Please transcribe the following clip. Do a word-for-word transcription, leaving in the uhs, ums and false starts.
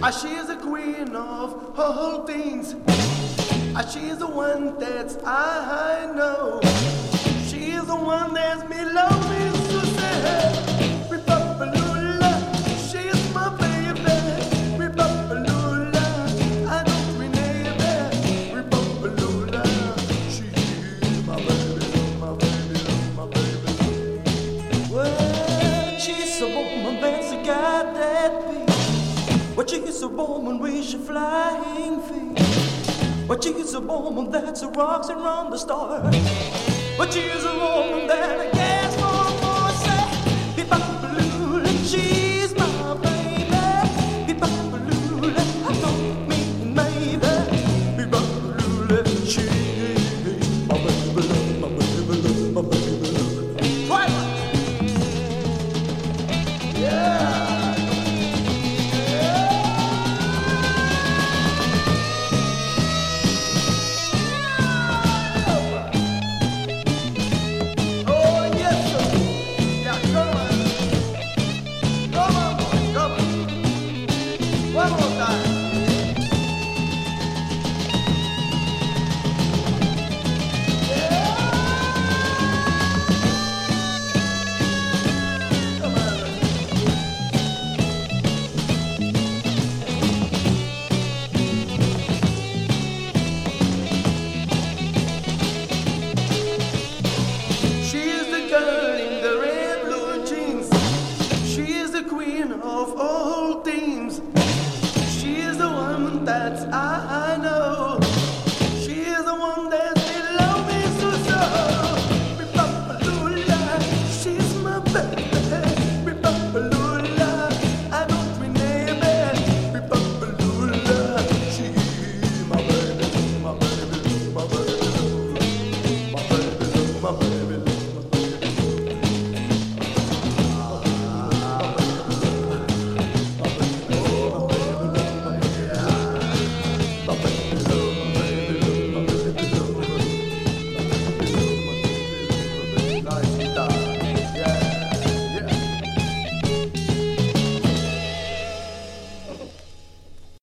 Ah, she is the queen of all things. Ah, she is the one that I know. She is the one that's me love me to say. Ripapalula, she is my baby. Ripapalula, I don't rename it. Ripapalula, she is my baby, my baby, my baby. Well, she's a woman that's got that beat. Well, she's a woman with a flying feet. Well, she's a woman that's a rocks and round the stars. But she's a woman that I guess for more say. Be-ba-ba-loo, she's my baby. Be-ba-ba-loo, I don't mean maybe. Be-ba-ba-loo, she's my baby, my baby, my baby. Right. Yeah. Vamos.